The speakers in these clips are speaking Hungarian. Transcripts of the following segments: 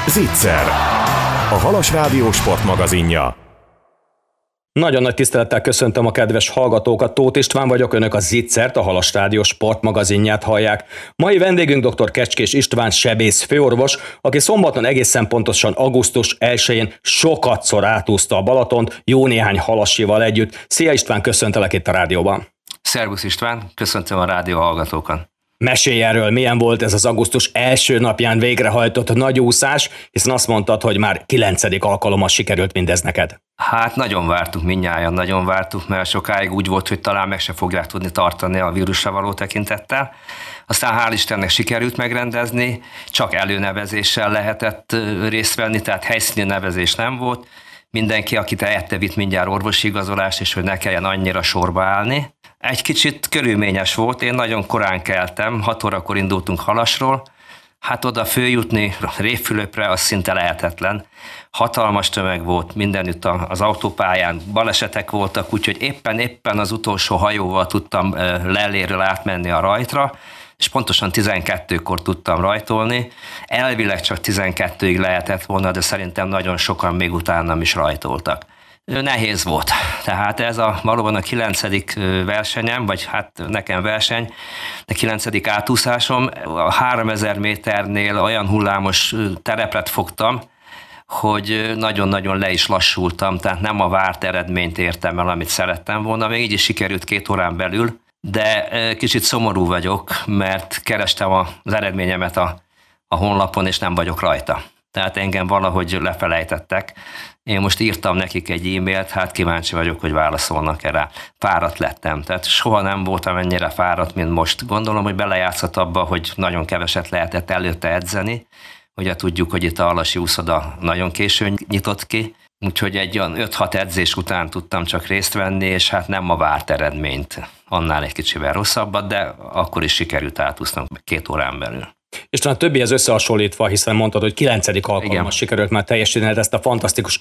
Zicser, a Halas Rádió sportmagazinja. Nagyon nagy tisztelettel köszöntöm a kedves hallgatókat, Tóth István vagyok, önök a Zicsert, a Halas Rádió sportmagazinját hallják. Mai vendégünk dr. Kecskés István sebész főorvos, aki szombaton egészen pontosan augusztus 1-én sokatszor átúszta a Balatont, jó néhány halasival együtt. Szia István, köszöntelek itt a rádióban. Szervusz István, köszöntöm a rádió hallgatókat. Mesélj erről, milyen volt ez az augusztus első napján végrehajtott nagy úszás, hiszen azt mondtad, hogy már 9. alkalommal sikerült mindez neked. Hát nagyon vártuk, mindnyájan nagyon vártuk, mert sokáig úgy volt, hogy talán meg se fogják tudni tartani a vírusra való tekintettel. Aztán hál' Istennek sikerült megrendezni, csak előnevezéssel lehetett részt venni, tehát helyszíni nevezés nem volt. Mindenki, akit elette, vitt mindjárt orvosi igazolást, és hogy ne kelljen annyira sorba állni. Egy kicsit körülményes volt, én nagyon korán keltem, 6 órakor indultunk Halasról, hát oda följutni Révfülöpre az szinte lehetetlen. Hatalmas tömeg volt mindenütt az autópályán, balesetek voltak, úgyhogy éppen az utolsó hajóval tudtam Lelléről átmenni a rajtra, és pontosan 12-kor tudtam rajtolni. Elvileg csak 12-ig lehetett volna, de szerintem nagyon sokan még utánam is rajtoltak. Nehéz volt. Tehát ez valóban a 9. versenyem, vagy hát nekem verseny, a 9. átúszásom. A 3000 méternél olyan hullámos terepet fogtam, hogy nagyon-nagyon le is lassultam, tehát nem a várt eredményt értem el, amit szerettem volna. Még így is sikerült 2 órán belül, de kicsit szomorú vagyok, mert kerestem az eredményemet a honlapon, és nem vagyok rajta. Tehát engem valahogy lefelejtettek. Én most írtam nekik egy e-mailt, hát kíváncsi vagyok, hogy válaszolnak erre. Fáradt lettem, tehát soha nem voltam ennyire fáradt, mint most. Gondolom, hogy belejátszott abba, hogy nagyon keveset lehetett előtte edzeni. Ugye tudjuk, hogy itt a halasi úszoda nagyon későn nyitott ki, úgyhogy egy olyan 5-6 edzés után tudtam csak részt venni, és hát nem a várt eredményt, annál egy kicsivel rosszabbat, de akkor is sikerült átúsznom 2 órán belül. És talán a többihez összehasonlítva, hiszen mondtad, hogy 9. alkalommal sikerült már teljesítened ezt a fantasztikus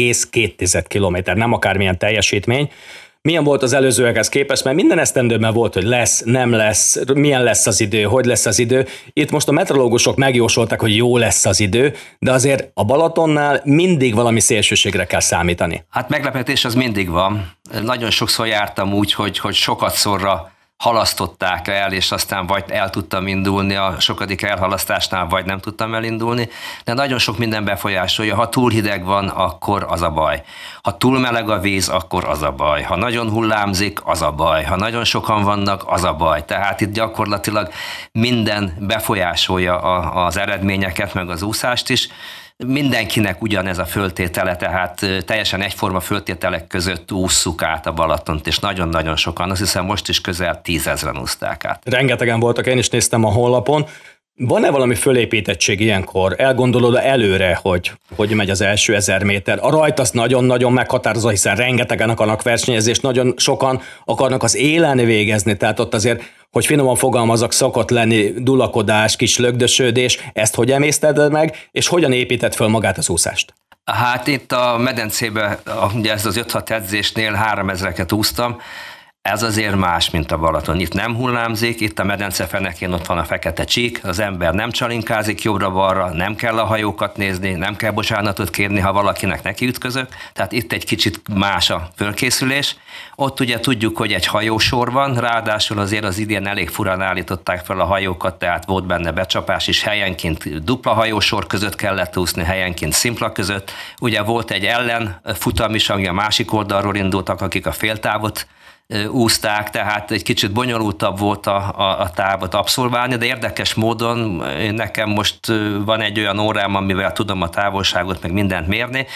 5,2 kilométer, nem akármilyen teljesítmény. Milyen volt az előzőekhez képest, mert minden esztendőben volt, hogy lesz, nem lesz, milyen lesz az idő, hogy lesz az idő. Itt most a meteorológusok megjósolták, hogy jó lesz az idő, de azért a Balatonnál mindig valami szélsőségre kell számítani. Hát meglepetés az mindig van. Nagyon sokszor jártam úgy, hogy sokatszorra halasztották el, és aztán vagy el tudtam indulni, a sokadik elhalasztásnál vagy nem tudtam elindulni, de nagyon sok minden befolyásolja. Ha túl hideg van, akkor az a baj. Ha túl meleg a víz, akkor az a baj. Ha nagyon hullámzik, az a baj. Ha nagyon sokan vannak, az a baj. Tehát itt gyakorlatilag minden befolyásolja az eredményeket, meg az úszást is. Mindenkinek ugyanez a föltétele, tehát teljesen egyforma föltételek között ússzuk át a Balatont, és nagyon-nagyon sokan, azt hiszem most is közel 10 000 úszták át. Rengetegen voltak, én is néztem a honlapon. Van-e valami fölépítettség ilyenkor? Elgondolod előre, hogy megy az első 1000 méter? A rajt az nagyon-nagyon meghatározó, hiszen rengetegen akarnak versenyezni, és nagyon sokan akarnak az élen végezni, tehát ott azért, hogy finoman fogalmazok, szokott lenni dulakodás, kis lögdösödés. Ezt hogy emészted meg, és hogyan építed föl magát az úszást? Hát itt a medencében, ugye ez az 5-6 edzésnél 3000-eket úsztam, ez azért más, mint a Balaton. Itt nem hullámzik, itt a medence fenekén ott van a fekete csík, az ember nem csalinkázik jobbra-balra, nem kell a hajókat nézni, nem kell bocsánatot kérni, ha valakinek nekiütközök, tehát itt egy kicsit más a fölkészülés. Ott ugye tudjuk, hogy egy hajósor van, ráadásul azért az idén elég furán állították fel a hajókat, tehát volt benne becsapás is, helyenként dupla hajósor között kellett úszni, helyenként szimpla között. Ugye volt egy ellenfutam is, ami a másik oldalról indultak, akik a féltávot úszták, tehát egy kicsit bonyolultabb volt a távot abszolválni, de érdekes módon nekem most van egy olyan órám, amivel tudom a távolságot meg mindent mérni.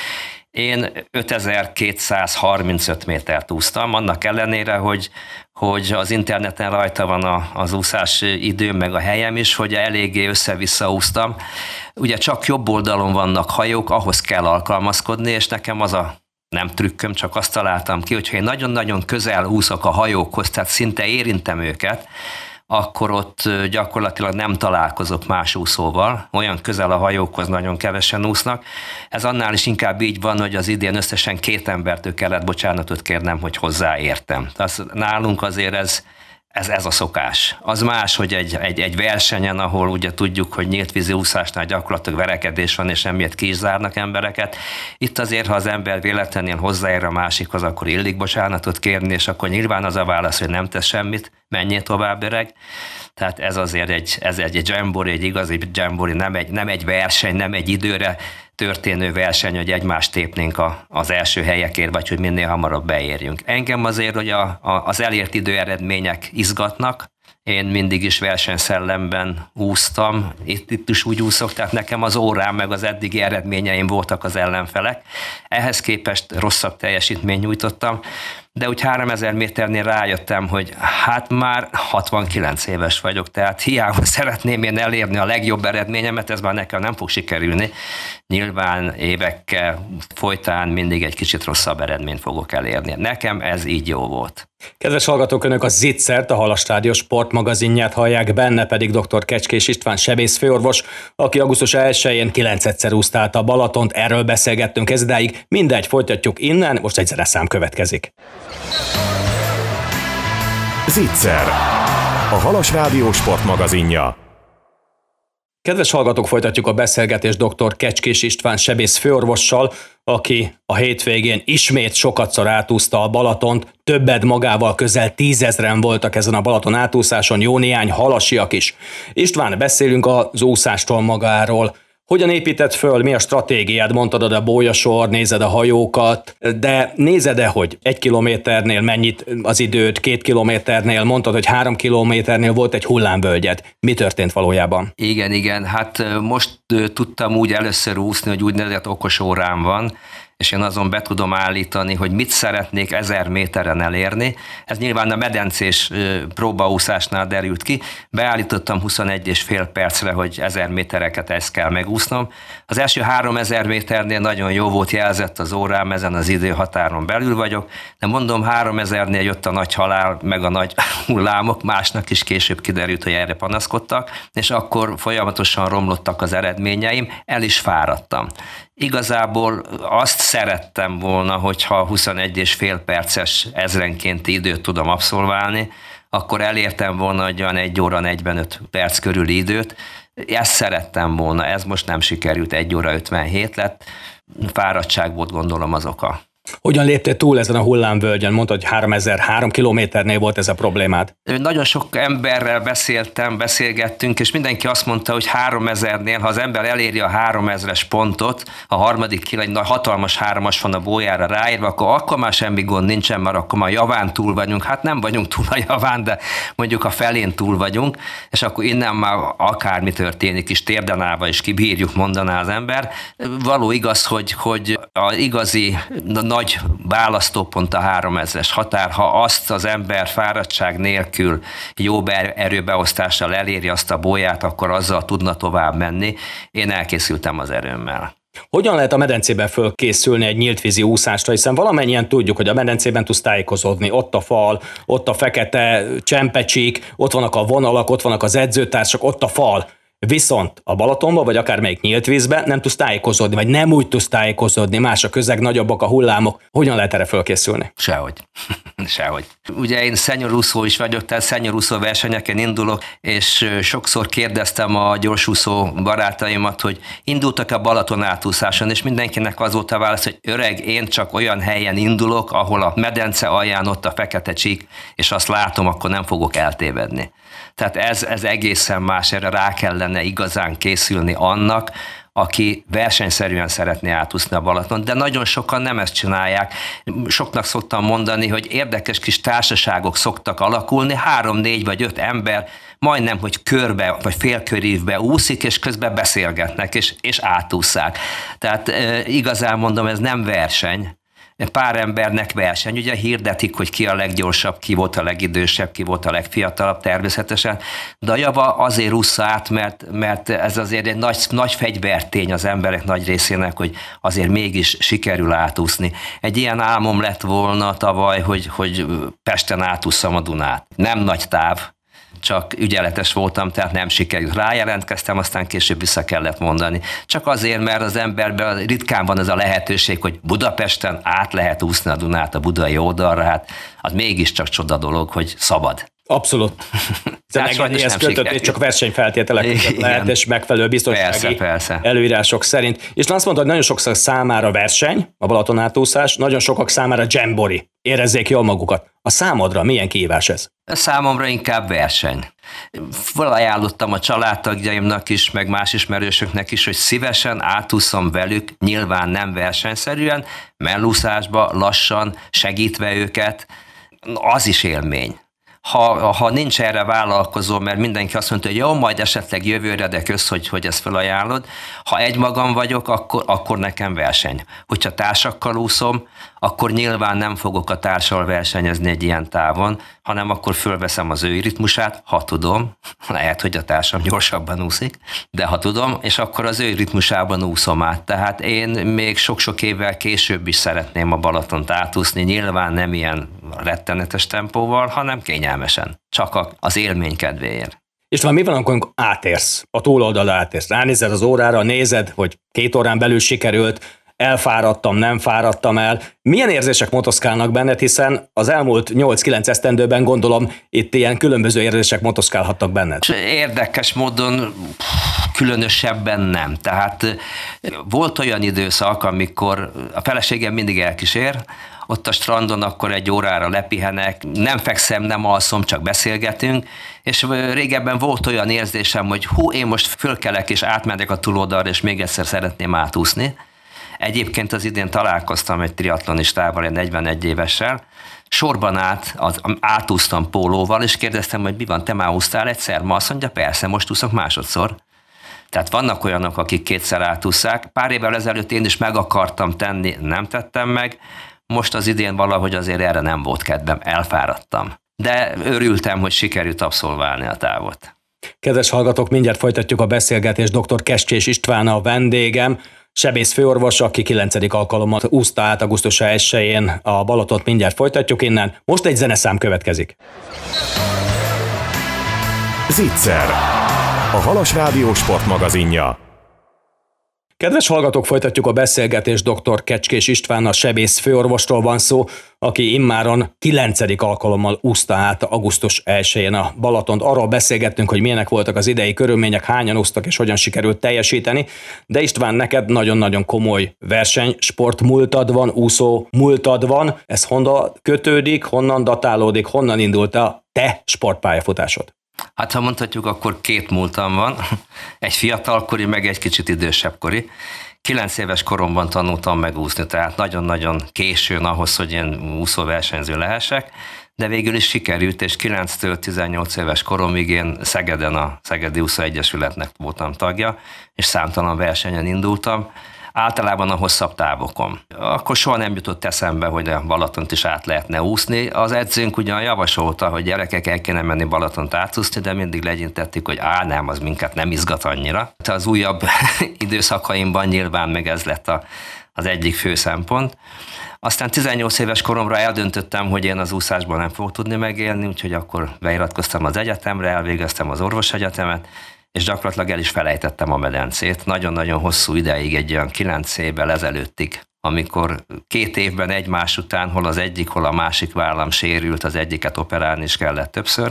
Én 5235 métert úsztam, annak ellenére, hogy az interneten rajta van az úszás időm, meg a helyem is, hogy eléggé össze-vissza úsztam. Ugye csak jobb oldalon vannak hajók, ahhoz kell alkalmazkodni, és nekem az a nem trükköm, csak azt találtam ki, hogyha én nagyon-nagyon közel úszok a hajókhoz, tehát szinte érintem őket, akkor ott gyakorlatilag nem találkozok más úszóval, olyan közel a hajókhoz nagyon kevesen úsznak. Ez annál is inkább így van, hogy az idén összesen 2 embertől kellett bocsánatot kérnem, hogy hozzáértem. Tehát nálunk azért Ez a szokás. Az más, hogy egy versenyen, ahol ugye tudjuk, hogy nyílt vízi úszásnál gyakorlatilag verekedés van, és emiatt ki is zárnak embereket. Itt azért, ha az ember véletlenül hozzáér a másikhoz, akkor illik bocsánatot kérni, és akkor nyilván az a válasz, hogy nem tesz semmit, menjél tovább, öreg. Tehát ez azért egy dzsambori, egy igazi dzsambori, nem egy verseny, nem egy időre történő verseny, hogy egymást tépnénk az első helyekért, vagy hogy minél hamarabb beérjünk. Engem azért, hogy az elért időeredmények izgatnak. Én mindig is versenyszellemben úsztam, itt is úgy úszok, tehát nekem az órám meg az eddigi eredményeim voltak az ellenfelek. Ehhez képest rosszabb teljesítményt nyújtottam, de úgy 3000 méternél rájöttem, hogy hát már 69 éves vagyok, tehát hiába szeretném én elérni a legjobb eredményemet, ez már nekem nem fog sikerülni. Nyilván évekkel folytán mindig egy kicsit rosszabb eredményt fogok elérni. Nekem ez így jó volt. Kedves hallgatók, Önök a Zicsert, a Halas Rádió sportmagazinját hallják, benne pedig dr. Kecskés István sebészfőorvos, aki augusztus 1-én 9-szer úszta át a Balatont, erről beszélgettünk ez idáig, mindegy, folytatjuk innen, most egy zeneszám következik. Zicser, a Halas Rádió sportmagazinja. Kedves hallgatók, folytatjuk a beszélgetést dr. Kecskés István sebészfőorvossal, aki a hétvégén ismét sokatszor átúszta a Balatont, többed magával, közel 10 000-en voltak ezen a Balaton átúszáson, jó néhány halasiak is. István, beszélünk az úszástól magáról. Hogyan épített föl, mi a stratégiád? Mondtad, a bójasor, nézed a hajókat, de nézed-e, hogy 1 kilométernél mennyit az időt, 2 kilométernél, mondtad, hogy 3 kilométernél volt egy hullámvölgyed. Mi történt valójában? Igen, hát most tudtam úgy először úszni, hogy úgynevezett okos órám van, és én azon be tudom állítani, hogy mit szeretnék 1000 méteren elérni. Ez nyilván a medencés próbaúszásnál derült ki. Beállítottam 21,5 percre, hogy 1000 métereket ezt kell megúsznom. Az első 3000 méternél nagyon jó volt, jelzett az órám, ezen az időhatáron belül vagyok, de mondom, 3000-nél jött a nagy halál, meg a nagy hullámok, másnak is később kiderült, hogy erre panaszkodtak, és akkor folyamatosan romlottak az eredményeim, el is fáradtam. Igazából azt szerettem volna, hogyha 21,5 perces ezrenkénti időt tudom abszolválni, akkor elértem volna olyan 1 óra 45 perc körüli időt. Ezt szerettem volna, ez most nem sikerült, 1 óra 57 lett. Fáradtság volt, gondolom, az oka. Hogyan léptél túl ezen a hullámvölgyön? Mondtad, hogy 3003 kilométernél volt ez a problémád. Nagyon sok emberrel beszélgettünk, és mindenki azt mondta, hogy 3000-nél, ha az ember eléri a 3000-es pontot, a harmadik kill egy hatalmas 3-as van a bójára ráírva, akkor már semmi gond nincsen, mert akkor már javán túl vagyunk. Hát nem vagyunk túl a javán, de mondjuk a felén túl vagyunk, és akkor innen már akármi történik is, térden állva is kibírjuk, mondaná az ember. Való igaz, hogy az igazi nagy választópont a 3000-es határ, ha azt az ember fáradtság nélkül jó erőbeosztással eléri azt a bóját, akkor azzal tudna tovább menni. Én elkészültem az erőmmel. Hogyan lehet a medencében fölkészülni egy nyíltvízi úszásra, hiszen valamennyien tudjuk, hogy a medencében tudsz tájékozódni, ott a fal, ott a fekete csempecsik, ott vannak a vonalak, ott vannak az edzőtársak, ott a fal. Viszont a Balatonban, vagy akár melyik nyílt vízben nem tudsz tájékozódni, vagy nem úgy tudsz tájékozódni, más a közeg, nagyobbak a hullámok. Hogyan lehet erre fölkészülni? Sehogy. Ugye én szenyorúszó is vagyok, tehát szenyorúszó versenyeken indulok, és sokszor kérdeztem a gyorsúszó barátaimat, hogy indultak a Balaton átúszáson, és mindenkinek az volt a válasz, hogy öreg, én csak olyan helyen indulok, ahol a medence alján ott a fekete csík, és azt látom, akkor nem fogok eltévedni. Tehát ez egészen más, erre rá kellene igazán készülni annak, aki versenyszerűen szeretné átúszni a Balaton, de nagyon sokan nem ezt csinálják. Soknak szoktam mondani, hogy érdekes kis társaságok szoktak alakulni, 3, 4 vagy 5 ember majdnem, hogy körbe vagy félkörívbe úszik, és közben beszélgetnek, és átússzák. Tehát igazán mondom, ez nem verseny. Pár embernek verseny, ugye hirdetik, hogy ki a leggyorsabb, ki volt a legidősebb, ki volt a legfiatalabb természetesen, de a java azért ússza át, mert ez azért egy nagy fegyvertény az emberek nagy részének, hogy azért mégis sikerül átúszni. Egy ilyen álmom lett volna tavaly, hogy Pesten átússzam a Dunát. Nem nagy táv, csak ügyeletes voltam, tehát nem sikerült. Rájelentkeztem, aztán később vissza kellett mondani. Csak azért, mert az emberben ritkán van ez a lehetőség, hogy Budapesten át lehet úszni a Dunát a budai oldalra, hát az mégiscsak csoda dolog, hogy szabad. Abszolút. Engedélyhez kötött, és csak versenyfeltételek között lehet, és megfelelő biztonsági előírások szerint. És azt mondta, hogy nagyon sokszor számára verseny, a Balaton átúszás, nagyon sokak számára dzsembori. Érezzék jól magukat. A számodra milyen kihívás ez? A számomra inkább verseny. Ajánlottam a családtagjaimnak is, meg más ismerősöknek is, hogy szívesen átúszom velük, nyilván nem versenyszerűen, mellúszásba, lassan, segítve őket, az is élmény. Ha nincs erre vállalkozó, mert mindenki azt mondta, hogy jó, majd esetleg jövőre, de kösz, hogy ezt felajánlod. Ha egymagam vagyok, akkor nekem verseny. Hogyha társakkal úszom, akkor nyilván nem fogok a társal versenyezni egy ilyen távon, hanem akkor fölveszem az ő ritmusát, ha tudom, lehet, hogy a társam gyorsabban úszik, de ha tudom, és akkor az ő ritmusában úszom át. Tehát én még sok-sok évvel később is szeretném a Balatont átúszni, nyilván nem ilyen rettenetes tempóval, hanem kényelmesen, csak az élmény kedvéért. István, mi van, amikor átérsz, a túloldalra átérsz? Ránézed az órára, nézed, hogy 2 órán belül sikerült, elfáradtam, nem fáradtam el. Milyen érzések motoszkálnak benned, hiszen az elmúlt 8-9 esztendőben gondolom itt ilyen különböző érzések motoszkálhattak benned? Érdekes módon különösebben nem. Tehát volt olyan időszak, amikor a feleségem mindig elkísér, ott a strandon akkor 1 órára lepihenek, nem fekszem, nem alszom, csak beszélgetünk, és régebben volt olyan érzésem, hogy én most fölkelek és átmegyek a túloldalra, és még egyszer szeretném átúszni. Egyébként az idén találkoztam egy triatlonistával, egy 41 évessel, sorban átúsztam pólóval, és kérdeztem, hogy mi van, te már úsztál egyszer? Ma azt mondja, persze, most úszok másodszor. Tehát vannak olyanok, akik 2-szer átúszák. Pár évvel ezelőtt én is meg akartam tenni, nem tettem meg. Most az idén valahogy azért erre nem volt kedvem, elfáradtam. De örültem, hogy sikerült abszolválni a távot. Kedves hallgatók, mindjárt folytatjuk a beszélgetést. Dr. Kecskés István a vendégem, sebészfőorvos, aki 9. alkalommal úszta át augusztus 1-én a Balatont. Mindjárt folytatjuk innen. Most egy zeneszám következik. Zicser, a Halas Rádió sportmagazinja. Kedves hallgatók, folytatjuk a beszélgetést. Dr. Kecskés István, a sebészfőorvosról van szó, aki immáron 9. alkalommal úszta át augusztus 1-én a Balatont. Arról beszélgettünk, hogy milyenek voltak az idei körülmények, hányan úsztak és hogyan sikerült teljesíteni. De István, neked nagyon-nagyon komoly versenysport múltad van, úszó múltad van. Ez honnan kötődik, honnan datálódik, honnan indult a te sportpályafutásod? Hát ha mondhatjuk, akkor 2 múltam van, egy fiatalkori, meg egy kicsit idősebbkori. 9 éves koromban tanultam meg úszni, tehát nagyon-nagyon későn ahhoz, hogy én úszóversenyző lehessek, de végül is sikerült, és 9-től 18 éves koromig én Szegeden a Szegedi Úszó Egyesületnek voltam tagja, és számtalan versenyen indultam, általában a hosszabb távokon. Akkor soha nem jutott eszembe, hogy a Balatont is át lehetne úszni. Az edzőnk ugyan javasolta, hogy gyerekek, el kéne menni Balatont átúszni, de mindig legyintettük, hogy nem, az minket nem izgat annyira. Az újabb időszakaimban nyilván meg ez lett az egyik fő szempont. Aztán 18 éves koromra eldöntöttem, hogy én az úszásban nem fogok tudni megélni, úgyhogy akkor beiratkoztam az egyetemre, elvégeztem az orvosegyetemet, és gyakorlatilag el is felejtettem a medencét. Nagyon-nagyon hosszú ideig, egy olyan 9 évvel ezelőttig, amikor 2 évben egymás után hol az egyik, hol a másik vállam sérült, az egyiket operálni is kellett többször,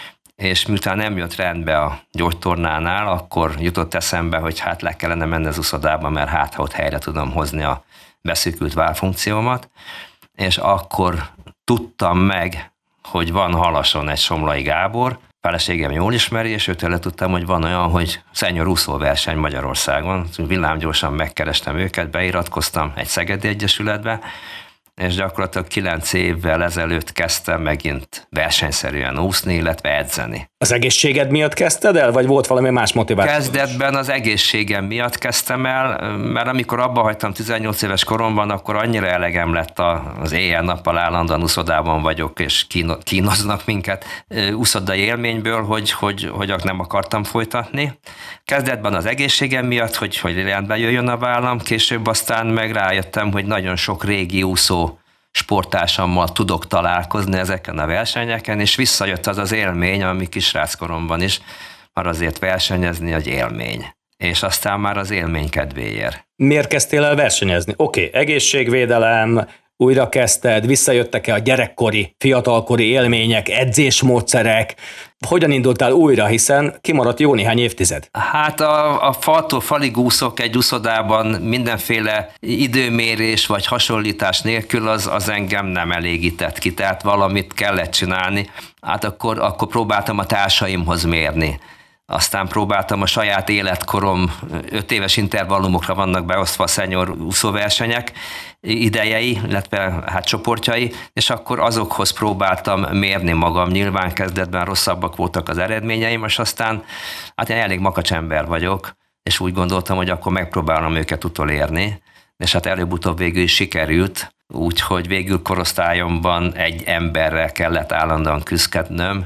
és miután nem jött rendbe a gyógytornánál, akkor jutott eszembe, hogy hát le kellene menni az úszodába, mert ha ott helyre tudom hozni a beszűkült válfunkciómat, és akkor tudtam meg, hogy van Halason egy Somlai Gábor, feleségem jól ismeri, és őtől tudtam, hogy van olyan, hogy senior úszóverseny Magyarországon. Villámgyorsan megkerestem őket, beiratkoztam egy szegedi egyesületbe, és gyakorlatilag 9 évvel ezelőtt kezdtem megint versenyszerűen úszni, illetve edzeni. Az egészséged miatt kezdted el, vagy volt valami más motiváció? Kezdetben az egészségem miatt kezdtem el, mert amikor abba hagytam 18 éves koromban, akkor annyira elegem lett az éjjel-nappal állandóan úszodában vagyok, és kínoznak minket úszodai élményből, hogy nem akartam folytatni. Kezdetben az egészségem miatt, hogy rendben jöjjön a vállam, később aztán meg rájöttem, hogy nagyon sok régi úszó sporttársammal tudok találkozni ezeken a versenyeken, és visszajött az élmény, ami kisráckoromban is, már azért versenyezni egy élmény. És aztán már az élmény kedvéért. Miért kezdtél el versenyezni? Oké, egészségvédelem, újra kezdted, visszajöttek-e a gyerekkori, fiatalkori élmények, edzésmódszerek, hogyan indultál újra, hiszen kimaradt jó néhány évtized? Hát a faltól falig úszok egy úszodában mindenféle időmérés vagy hasonlítás nélkül az engem nem elégített ki, tehát valamit kellett csinálni. Hát akkor próbáltam a társaimhoz mérni. Aztán próbáltam a saját életkorom, 5 éves intervallumokra vannak beosztva a senior úszóversenyek idejei, illetve hát csoportjai, és akkor azokhoz próbáltam mérni magam. Nyilván kezdetben rosszabbak voltak az eredményeim, és aztán hát én elég makacs ember vagyok, és úgy gondoltam, hogy akkor megpróbálom őket utolérni, és hát előbb-utóbb végül is sikerült, úgyhogy végül korosztályomban egy emberrel kellett állandóan küzdködnöm,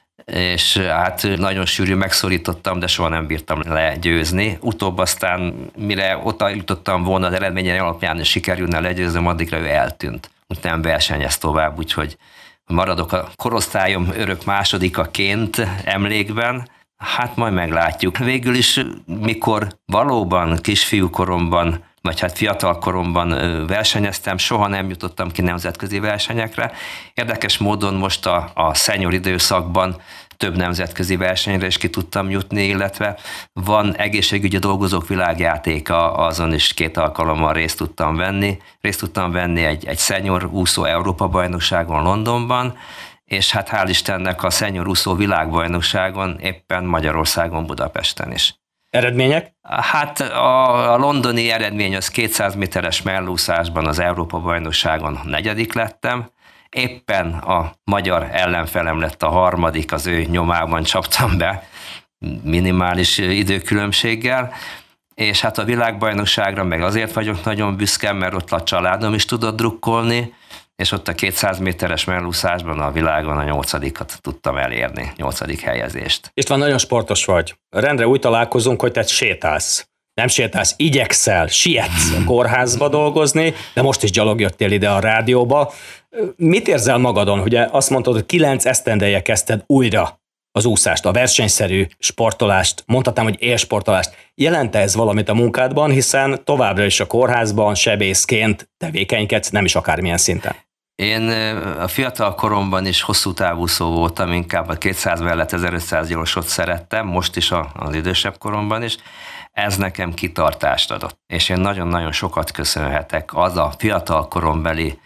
és hát nagyon sűrű megszorítottam, de soha nem bírtam legyőzni. Utóbb aztán, mire ott jutottam volna az eredményei alapján, és sikerülne legyőznöm, addigra ő eltűnt. Úgy nem versenyez tovább, úgyhogy maradok a korosztályom örök másodikaként emlékben. Hát majd meglátjuk. Végül is, mikor valóban kisfiúkoromban, vagy hát fiatal koromban versenyeztem, soha nem jutottam ki nemzetközi versenyekre. Érdekes módon most a senior időszakban több nemzetközi versenyre is ki tudtam jutni, illetve van egészségügyi dolgozók világjátéka, azon is 2 alkalommal részt tudtam venni. Részt tudtam venni egy senior úszó Európa-bajnokságon Londonban, és hát hál' Istennek a senior úszó világbajnokságon éppen Magyarországon, Budapesten is. Eredmények? Hát a londoni eredmény az 200 méteres mellúszásban az Európa-bajnokságon 4. lettem, éppen a magyar ellenfelem lett a 3., az ő nyomában csaptam be minimális időkülönbséggel, és hát a világbajnokságra meg azért vagyok nagyon büszke, mert ott a családom is tudott drukkolni, és ott a 200 méteres mellúszásban a világon a 8. tudtam elérni, 8. helyezést. István, nagyon sportos vagy. Rendre úgy találkozunk, hogy te sétálsz. Nem sétálsz, igyekszel, sietsz a kórházba dolgozni, de most is gyalog jöttél ide a rádióba. Mit érzel magadon? Ugye azt mondtad, hogy 9 esztendeje kezdted újra az úszást, a versenyszerű sportolást, mondhatnám, hogy élsportolást. Jelente ez valamit a munkádban, hiszen továbbra is a kórházban sebészként tevékenykedsz, nem is akármilyen szinten? Én a fiatal koromban is hosszú távúszó voltam, inkább a 200 mellett 1500 gyorsot szerettem, most is az idősebb koromban is. Ez nekem kitartást adott. És én nagyon-nagyon sokat köszönhetek az a fiatal korombeli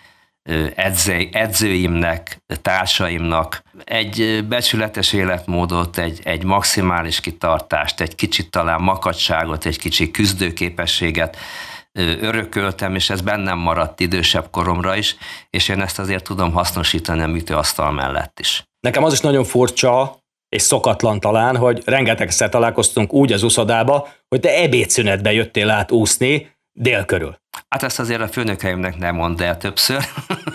edzőimnek, társaimnak, egy becsületes életmódot, egy maximális kitartást, egy kicsit talán makacságot, egy kicsi küzdőképességet örököltem, és ez bennem maradt idősebb koromra is, és én ezt azért tudom hasznosítani a műtőasztal mellett is. Nekem az is nagyon furcsa, és szokatlan talán, hogy rengetegszer találkoztunk úgy az úszodába, hogy te ebédszünetbe jöttél át úszni dél körül. Hát ezt azért a főnökeimnek nem mondd el többször,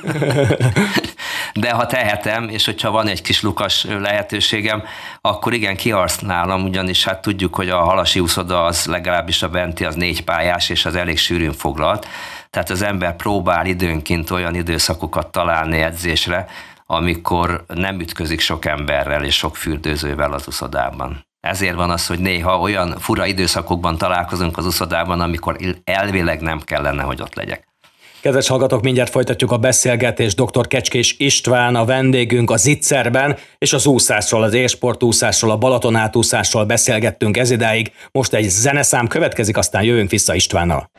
de ha tehetem, és hogyha van egy kis lukas lehetőségem, akkor igen, kihasználom, ugyanis hát tudjuk, hogy a halasi úszoda az legalábbis a benti az 4 pályás, és az elég sűrűn foglalt, tehát az ember próbál időnként olyan időszakokat találni edzésre, amikor nem ütközik sok emberrel és sok fürdőzővel az úszodában. Ezért van az, hogy néha olyan fura időszakokban találkozunk az úszodában, amikor elvileg nem kellene, hogy ott legyek. Kedves hallgatók, mindjárt folytatjuk a beszélgetést. Dr. Kecskés István a vendégünk a Zitzerben, és az úszásról, az élsportúszásról, a Balaton átúszásról beszélgettünk ezidáig. Most egy zeneszám következik, aztán jövünk vissza Istvánnal.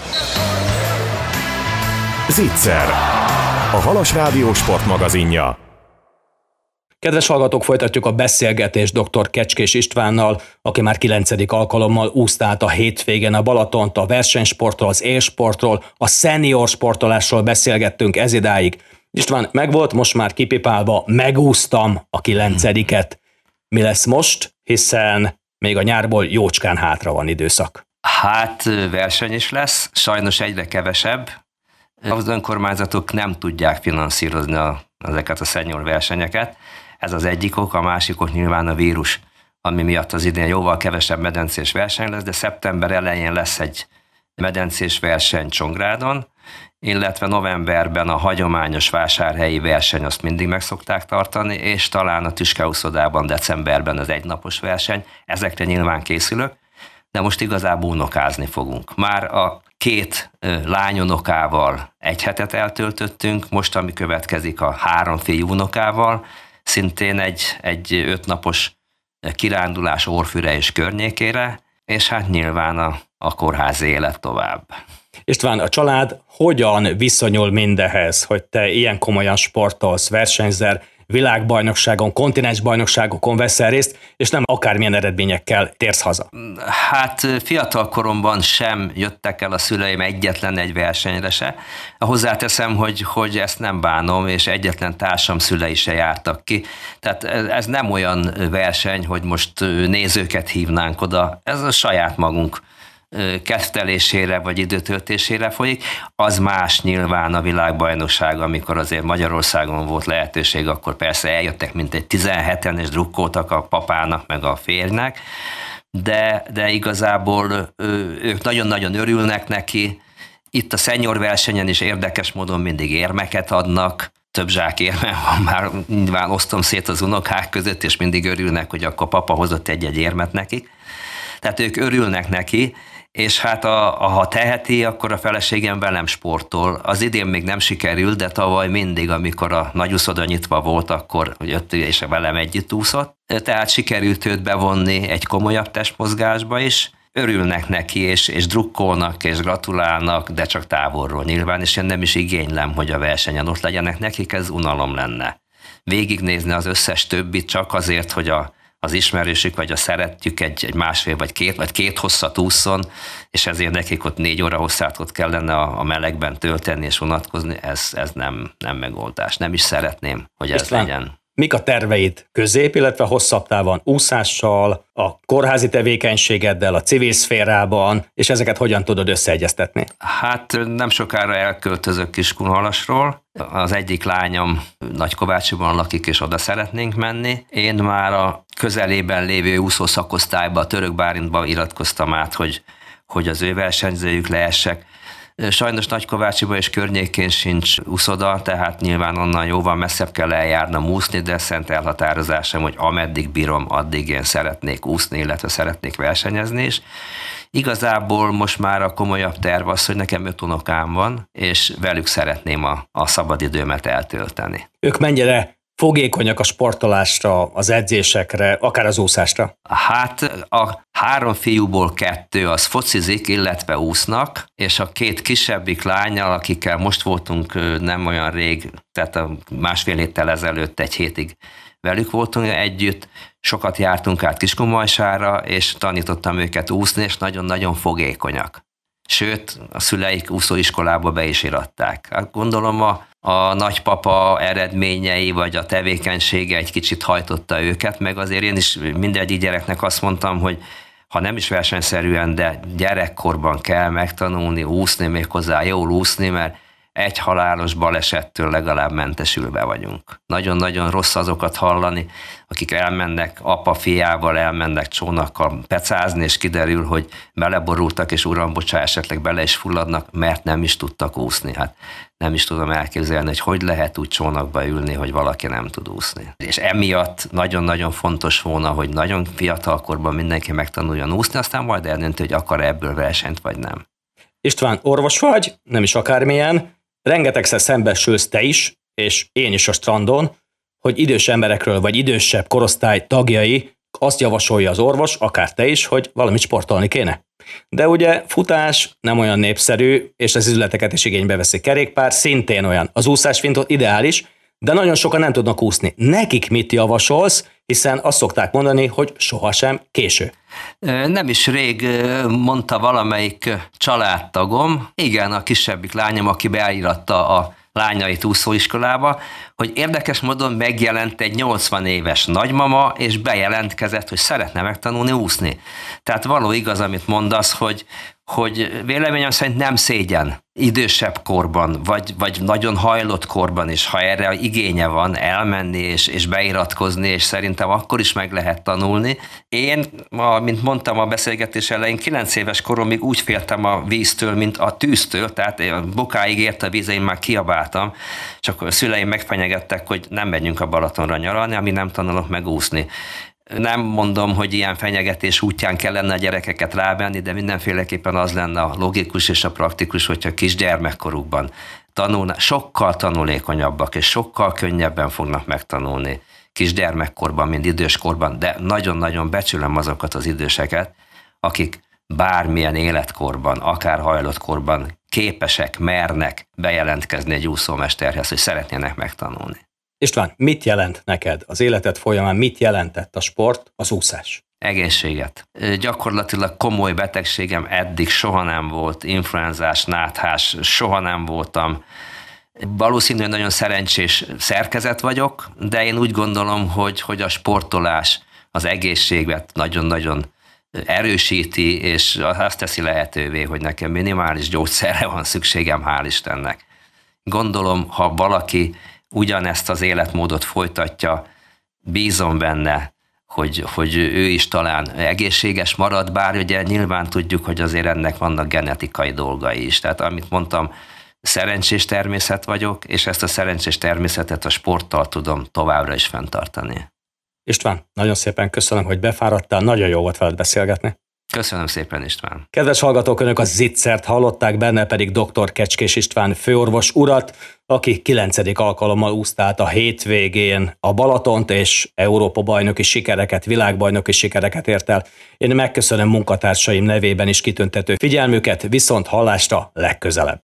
Zitzer, a Halas Rádió sportmagazinja. Kedves hallgatók, folytatjuk a beszélgetést dr. Kecskés Istvánnal, aki már 9. alkalommal úszta át a hétvégén a Balatont, a versenysportról, az élsportról, a senior sportolásról beszélgettünk ezidáig. István, megvolt, most már kipipálva, megúsztam a 9. Mi lesz most, hiszen még a nyárból jócskán hátra van időszak. Hát verseny is lesz, sajnos egyre kevesebb. Az önkormányzatok nem tudják finanszírozni ezeket a senior versenyeket. Ez az egyik ok, a másik ok nyilván a vírus, ami miatt az idén jóval kevesebb medencés verseny lesz, de szeptember elején lesz egy medencés verseny Csongrádon, illetve novemberben a hagyományos vásárhelyi verseny, azt mindig meg szokták tartani, és talán a tüskeúszodában decemberben az egynapos verseny. Ezekre nyilván készülök. de most igazából unokázni fogunk. Már a 2 lányunokával 1 hetet eltöltöttünk, most ami következik a 3 fiú unokával, szintén egy 5 napos kirándulás Orfűre és környékére, és hát nyilván a kórházi élet tovább. István, a család hogyan viszonyul mindehez, hogy te ilyen komolyan sportolsz, versenyzel, világbajnokságon, kontinensbajnokságokon veszel részt, és nem akármilyen eredményekkel térsz haza? Hát fiatal koromban sem jöttek el a szüleim egyetlen egy versenyre se. Hozzáteszem, hogy ezt nem bánom, és egyetlen társam szülei se jártak ki. Tehát ez nem olyan verseny, hogy most nézőket hívnánk oda, ez a saját magunk kettelésére vagy időtöltésére folyik. Az más nyilván a világbajnokság, amikor azért Magyarországon volt lehetőség, akkor persze eljöttek mintegy 17-en, és drukkoltak a papának meg a férjnek, de igazából ők nagyon-nagyon örülnek neki. Itt a senior versenyen is érdekes módon mindig érmeket adnak, több zsák érme van már, nyilván osztom szét az unokák között, és mindig örülnek, hogy akkor papa hozott egy-egy érmet nekik. Tehát ők örülnek neki, és hát ha teheti, akkor a feleségem velem sportol. Az idén még nem sikerült, de tavaly mindig, amikor a nagyúszoda nyitva volt, akkor jött és velem együtt úszott. Tehát sikerült őt bevonni egy komolyabb testmozgásba is. Örülnek neki, és drukkolnak, és gratulálnak, de csak távolról nyilván, és én nem is igénylem, hogy a versenyen ott legyenek. Nekik ez unalom lenne. Végignézni az összes többit csak azért, hogy az ismerősük, vagy a szeretjük egy másfél, vagy két hosszat ússzon, és ezért nekik ott 4 óra hosszát ott kellene a melegben tölteni és unatkozni, ez nem megoldás. Nem is szeretném, hogy ez legyen. Mik a terveid közép, illetve hosszabb távon úszással, a kórházi tevékenységeddel, a civil szférában, és ezeket hogyan tudod összeegyeztetni? Hát nem sokára elköltözök Kiskunhalasról. Az egyik lányom Nagykovácsiban lakik, és oda szeretnénk menni. Én már a közelében lévő úszószakosztályba, a Török Bálintba iratkoztam át, hogy az ő versenyzőjük lehessek. Sajnos Nagykovácsiba és környékén sincs úszoda, tehát nyilván onnan jóval messzebb kell eljárnom úszni, de szent elhatározásom, hogy ameddig bírom, addig én szeretnék úszni, illetve szeretnék versenyezni is. Igazából most már a komolyabb terv az, hogy nekem 5 unokám van, és velük szeretném a szabadidőmet eltölteni. Ők mennyire fogékonyak a sportolásra, az edzésekre, akár az úszásra? Hát a 3 fiúból 2 az focizik, illetve úsznak, és a 2 kisebbik lánnyal, akikkel most voltunk nem olyan rég, tehát a másfél héttel ezelőtt 1 hétig velük voltunk együtt, sokat jártunk át Kiskunmajsára, és tanítottam őket úszni, és nagyon-nagyon fogékonyak. Sőt, a szüleik úszóiskolába be is iratták. Hát gondolom a nagypapa eredményei, vagy a tevékenysége egy kicsit hajtotta őket, meg azért én is mindegyik gyereknek azt mondtam, hogy ha nem is versenyszerűen, de gyerekkorban kell megtanulni úszni, méghozzá jól úszni, mert egy halálos balesettől legalább mentesülve vagyunk. Nagyon-nagyon rossz azokat hallani, akik elmennek apa fiával, elmennek csónakkal pecázni, és kiderül, hogy beleborultak, és uram, bocsá, esetleg bele is fulladnak, mert nem is tudtak úszni. Hát nem is tudom elképzelni, hogy lehet úgy csónakba ülni, hogy valaki nem tud úszni. És emiatt nagyon-nagyon fontos volna, hogy nagyon fiatalkorban mindenki megtanuljon úszni, aztán majd eldönti, hogy akar ebből versenyt, vagy nem. István, orvos vagy, nem is akármilyen, rengetegszer szembesülsz te is, és én is a strandon, hogy idős emberekről vagy idősebb korosztály tagjai azt javasolja az orvos, akár te is, hogy valamit sportolni kéne. De ugye futás nem olyan népszerű, és az üzleteket is igénybe veszi. Kerékpár szintén olyan. Az úszásfintot ideális, de nagyon sokan nem tudnak úszni. Nekik mit javasolsz, hiszen azt szokták mondani, hogy sohasem késő. Nem is rég mondta valamelyik családtagom, igen, a kisebbik lányom, aki beíratta a lányait úszóiskolába, hogy érdekes módon megjelent egy 80 éves nagymama, és bejelentkezett, hogy szeretne megtanulni úszni. Tehát való igaz, amit mondasz, hogy véleményem szerint nem szégyen idősebb korban, vagy nagyon hajlott korban is, ha erre igénye van, elmenni és beiratkozni, és szerintem akkor is meg lehet tanulni. Én, mint mondtam a beszélgetés elején, 9 éves koromig úgy féltem a víztől, mint a tűztől, tehát bokáig ért a víz, én már kiabáltam, csak a szüleim megfenyegettek, hogy nem megyünk a Balatonra nyaralni, amíg nem tanulok meg úszni. Nem mondom, hogy ilyen fenyegetés útján kellene a gyerekeket rávenni, de mindenféleképpen az lenne a logikus és a praktikus, hogyha kisgyermekkorukban sokkal tanulékonyabbak és sokkal könnyebben fognak megtanulni kisgyermekkorban, mint időskorban, de nagyon-nagyon becsülöm azokat az időseket, akik bármilyen életkorban, akár hajlott korban képesek, mernek bejelentkezni egy úszómesterhez, hogy szeretnének megtanulni. István, mit jelent neked az életed folyamán, mit jelentett a sport, az úszás? Egészséget. Gyakorlatilag komoly betegségem eddig soha nem volt, influenzás, náthás, soha nem voltam. Valószínűleg nagyon szerencsés szerkezet vagyok, de én úgy gondolom, hogy a sportolás az egészséget nagyon-nagyon erősíti, és azt teszi lehetővé, hogy nekem minimális gyógyszerre van szükségem, hál' Istennek. Gondolom, ha valaki ugyanezt az életmódot folytatja, bízom benne, hogy ő is talán egészséges marad, bár ugye nyilván tudjuk, hogy azért ennek vannak genetikai dolgai is. Tehát amit mondtam, szerencsés természet vagyok, és ezt a szerencsés természetet a sporttal tudom továbbra is fenntartani. István, nagyon szépen köszönöm, hogy befáradtál, nagyon jó volt veled beszélgetni. Köszönöm szépen, István. Kedves hallgatók, önök a Zitzert hallották, benne pedig dr. Kecskés István főorvos urat, aki 9. alkalommal úszta át a hétvégén a Balatont, és Európa-bajnoki sikereket, világbajnoki sikereket ért el. Én megköszönöm munkatársaim nevében is kitüntető figyelmüket, viszont hallásra legközelebb.